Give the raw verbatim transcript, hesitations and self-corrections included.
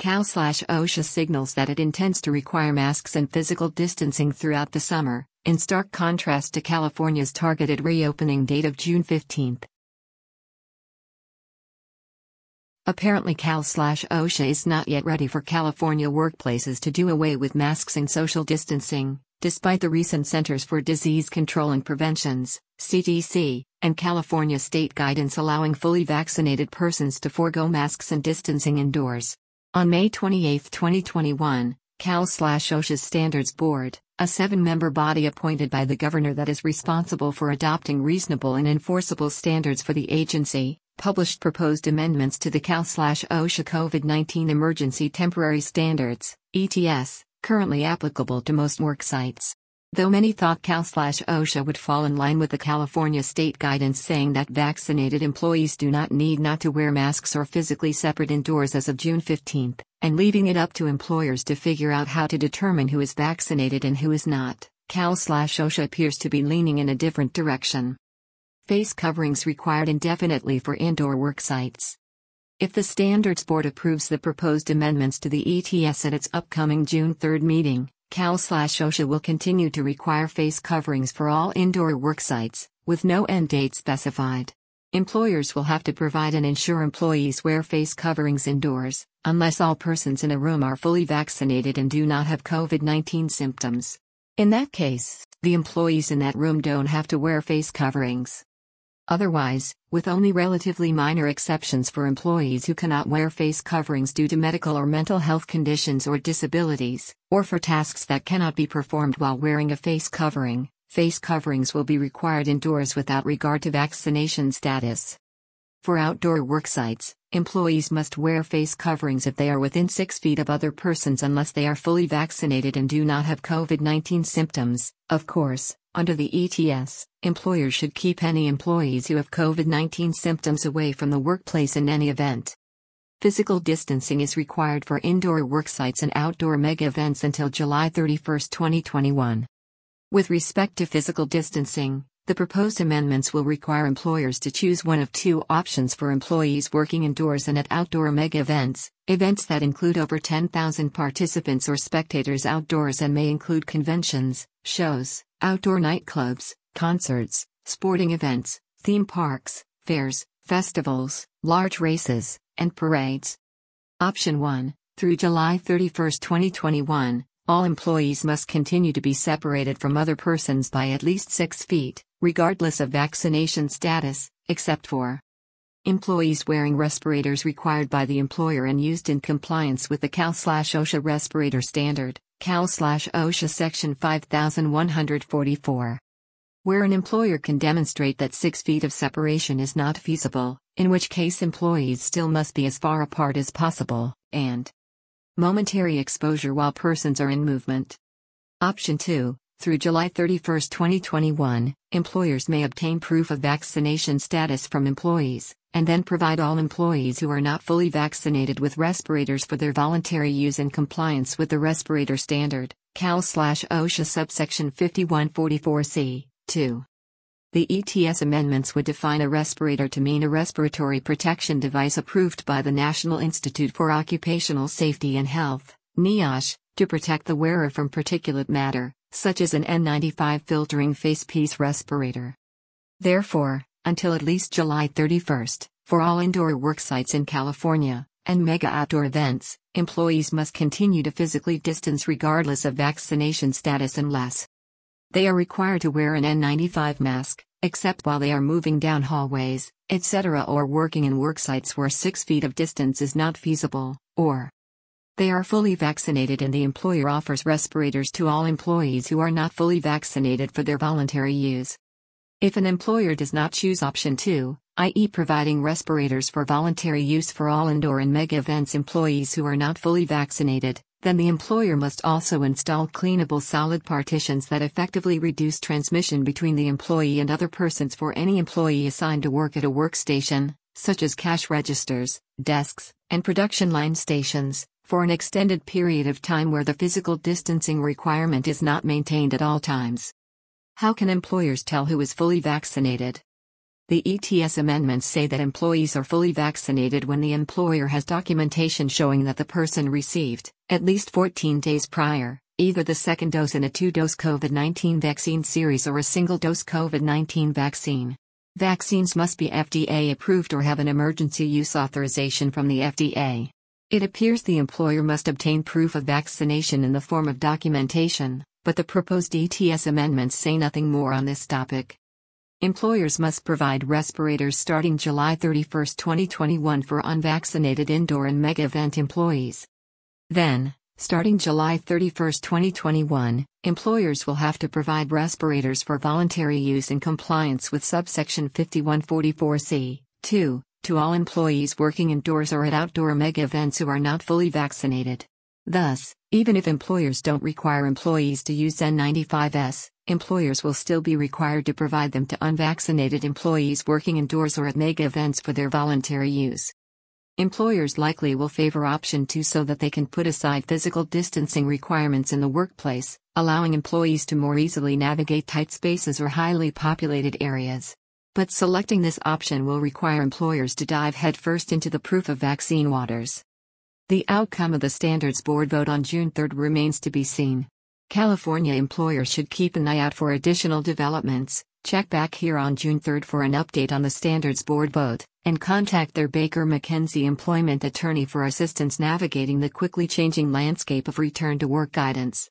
Cal slash OSHA signals that it intends to require masks and physical distancing throughout the summer, in stark contrast to California's targeted reopening date of June fifteenth. Apparently Cal slash OSHA is not yet ready for California workplaces to do away with masks and social distancing, despite the recent Centers for Disease Control and Prevention's, C D C, and California state guidance allowing fully vaccinated persons to forego masks and distancing indoors. On May twenty-eighth, twenty twenty-one, Cal slash OSHA's Standards Board, a seven-member body appointed by the governor that is responsible for adopting reasonable and enforceable standards for the agency, published proposed amendments to the Cal slash OSHA COVID nineteen Emergency Temporary Standards, E T S, currently applicable to most work sites. Though many thought Cal slash OSHA would fall in line with the California state guidance saying that vaccinated employees do not need not to wear masks or physically separate indoors as of June fifteenth, and leaving it up to employers to figure out how to determine who is vaccinated and who is not, Cal slash OSHA appears to be leaning in a different direction. Face coverings required indefinitely for indoor work sites. If the Standards Board approves the proposed amendments to the E T S at its upcoming June third meeting, Cal slash OSHA will continue to require face coverings for all indoor work sites, with no end date specified. Employers will have to provide and ensure employees wear face coverings indoors, unless all persons in a room are fully vaccinated and do not have COVID nineteen symptoms. In that case, the employees in that room don't have to wear face coverings. Otherwise, with only relatively minor exceptions for employees who cannot wear face coverings due to medical or mental health conditions or disabilities, or for tasks that cannot be performed while wearing a face covering, face coverings will be required indoors without regard to vaccination status. For outdoor worksites, employees must wear face coverings if they are within six feet of other persons unless they are fully vaccinated and do not have COVID nineteen symptoms. Of course, under the E T S, employers should keep any employees who have COVID nineteen symptoms away from the workplace in any event. Physical distancing is required for indoor worksites and outdoor mega events until July thirty-first, twenty twenty-one. With respect to physical distancing, the proposed amendments will require employers to choose one of two options for employees working indoors and at outdoor mega events, events that include over ten thousand participants or spectators outdoors and may include conventions, shows, outdoor nightclubs, concerts, sporting events, theme parks, fairs, festivals, large races, and parades. Option one, through July thirty-first, twenty twenty-one, all employees must continue to be separated from other persons by at least six feet, regardless of vaccination status, except for employees wearing respirators required by the employer and used in compliance with the Cal slash OSHA respirator standard, Cal slash OSHA section five thousand one hundred forty-four. Where an employer can demonstrate that six feet of separation is not feasible, in which case employees still must be as far apart as possible, and momentary exposure while persons are in movement. Option two, through July thirty-first, twenty twenty-one, employers may obtain proof of vaccination status from employees, and then provide all employees who are not fully vaccinated with respirators for their voluntary use in compliance with the respirator standard, Cal slash OSHA subsection fifty-one forty-four C, two. The E T S amendments would define a respirator to mean a respiratory protection device approved by the National Institute for Occupational Safety and Health, NIOSH, to protect the wearer from particulate matter, such as an N ninety-five filtering facepiece respirator. Therefore, until at least July thirty-first, for all indoor worksites in California, and mega outdoor events, employees must continue to physically distance regardless of vaccination status unless they are required to wear an N ninety-five mask, except while they are moving down hallways, et cetera, or working in worksites where six feet of distance is not feasible, or they are fully vaccinated and the employer offers respirators to all employees who are not fully vaccinated for their voluntary use. If an employer does not choose option two, that is providing respirators for voluntary use for all indoor and mega events employees who are not fully vaccinated, then the employer must also install cleanable solid partitions that effectively reduce transmission between the employee and other persons for any employee assigned to work at a workstation, such as cash registers, desks, and production line stations, for an extended period of time where the physical distancing requirement is not maintained at all times. How can employers tell who is fully vaccinated? The E T S amendments say that employees are fully vaccinated when the employer has documentation showing that the person received, at least fourteen days prior, either the second dose in a two-dose COVID nineteen vaccine series or a single-dose COVID nineteen vaccine. Vaccines must be F D A approved or have an emergency use authorization from the F D A. It appears the employer must obtain proof of vaccination in the form of documentation, but the proposed E T S amendments say nothing more on this topic. Employers must provide respirators starting July thirty-first, twenty twenty-one for unvaccinated indoor and mega event employees. Then, starting July thirty-first, twenty twenty-one, employers will have to provide respirators for voluntary use in compliance with subsection fifty-one forty-four C, two, to all employees working indoors or at outdoor mega events who are not fully vaccinated. Thus, even if employers don't require employees to use N ninety-five S, employers will still be required to provide them to unvaccinated employees working indoors or at mega events for their voluntary use. Employers likely will favor option two so that they can put aside physical distancing requirements in the workplace, allowing employees to more easily navigate tight spaces or highly populated areas. But selecting this option will require employers to dive headfirst into the proof of vaccine waters. The outcome of the Standards Board vote on June third remains to be seen. California employers should keep an eye out for additional developments, check back here on June third for an update on the Standards Board vote, and contact their Baker McKenzie employment attorney for assistance navigating the quickly changing landscape of return to work guidance.